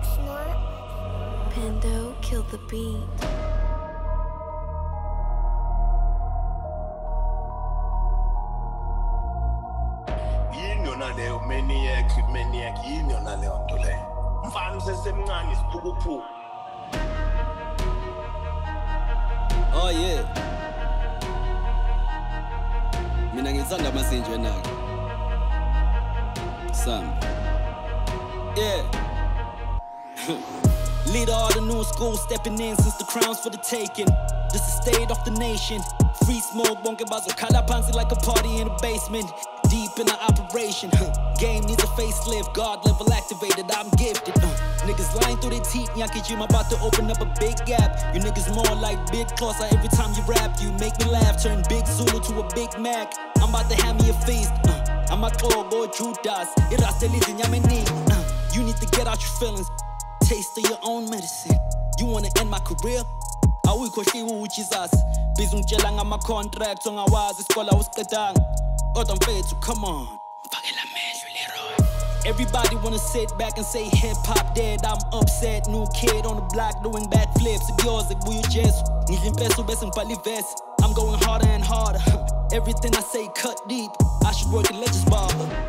Pando killed the beat. Maniac, yini yona leyo nto leyo. Mfana usesemncane isiphukuphuku. Oh yeah. Mina ngithanda amazinje nake. Sam. Yeah. Leader of the new school stepping in since the crown's for the taking. This is the state of the nation. Free smoke, bonke bazokhala phansi like a party in the basement. Deep in the operation, game needs a facelift. God level activated, I'm gifted. Niggas lying through their teeth, I'm about to open up a big gap. You niggas more like Big Closer every time you rap. You make me laugh, turn Big Zulu to a Big Mac. I'm about to have me a feast. I'm a go Judas. You need to get out your feelings. Taste of your own medicine. You wanna end my career? Awuyikhohliwe uJesus. Bizungitshela ngama contracts ongawazi isikole awusiqedanga. Kodwa mfethu, come on. Everybody wanna sit back and say hip hop dead. I'm upset. New kid on the block doing backflips. Yours like you just. I'm going harder and harder. Everything I say cut deep. I should work in Legends Bar.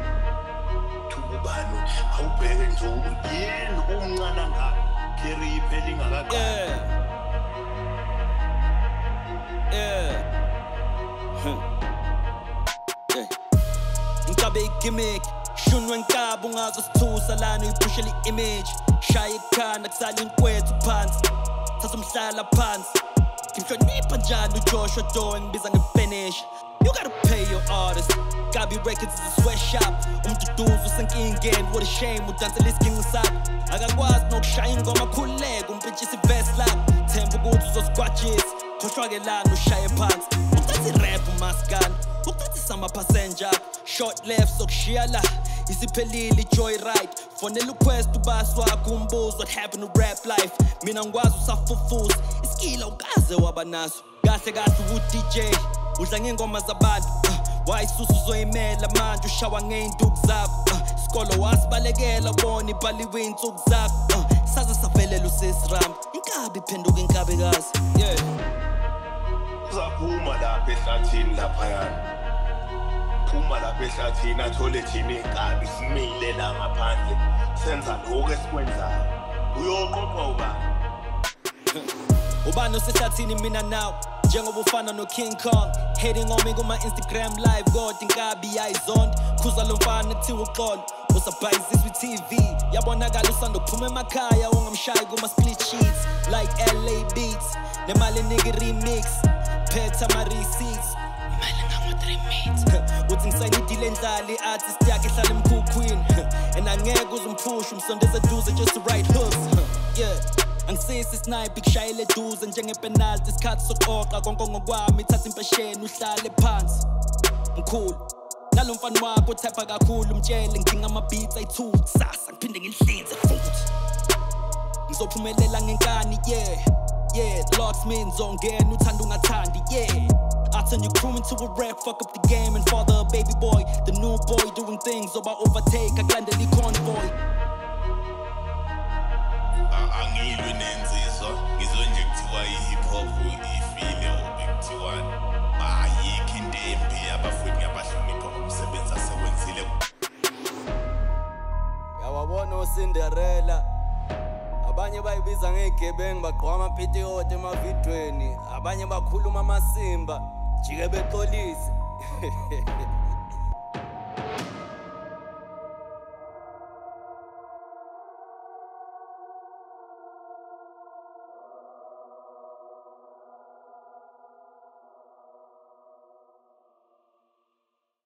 Inkabe gimmick. Shunwe nkabo ngazosithusa lana uyipushela i-image. Shaya ikhanda kusala inkwethu phansi. Thatha umhlala phansi. Ngimhlonipha njalo uJoshua Doe ngibiza nge-finish. You gotta pay your artists. Gabi Records is a sweatshop. Umduduzo usenkingeni, what a shame udansela isiginci sakho. Akakwazi nokushaya ingoma khuleka umpintshisa i-verse lakho. Themba ukuthi uzosgwatshisa. Khohlwa-ke lana ushaye phansi. Uthatha i-rap umaskana. Uthatha isama-passenger. Short left sokushiya la. Isiphelile i-joyride. Fonela uquest ubasi wakho umbuzo what happened to rap life. Mina ngikwazi usafufuza. Iskila ukaze wabanaso. Kahle kahle u-DJ. Udla ngengoma zabantu. Wayisusu uzoyimela manje ushawa ngey'nduku zakho. Isikolo wasibalekela bona ibhaliwe iy'nsuku zakho. Saze savelela usesiram. Inkabi iphenduka inkabikazi. Yeah. Uzaphuma lapha ehlathini laphayana. Phuma lapha ehlathini athole thina iy'nkabi simile la ngaphandle. Senza lokhu esikwenzayo. Uyoqoqwa ubani? Ubani osehlathini mina now. Njengoba ufana no King Kong. Hating on me kuma Instagram live. God inkabi yayizonda. Khuza lo mfana kuthiwa uxolo. Usabhayiziswa i-TV. Yabonakala usanda kuphuma emakhaya. Ungamshayi kuma split sheets. Like LA Beats. Nemali nigga remix. Phetha ama-receipts. Imali ngama-3 meets. Uthi ngisayidile endlala i-artist yakhe ehlala emkhukhwini. And angeke uzumphusha umsondeza duze just to write hooks. Yeah. Angisisi snipe kushayela eduze njengepenalty isikhathi sokuqoqa konke ngokwami thatha impesheni uhlale phansi mkhulu nalo mfana wakho uthepha kakhulu umtshele ngidinga ama-beats ayi-2 kusasa ngiphinde ngilihlinze futhi ngizophumelela ngenkani yeah locksmith ngizongena uthanda ungathandi I turn your crew into a wreck, fuck up the game and father a baby boy. The new boy doing things over overtake akulandela i-convoy. Angilwe nenziswa ngizwe nje kuthiwa i-hip hop ifile ubekuthiwa ayikho into embi abafundi abahlonipha ngomsebenzi asewenzile. Yawabona uCinderella abanye bayibiza ngey'gebengu bagqoka amaphitiyoti emavidweni abanye bakhuluma amasimba jike bexolise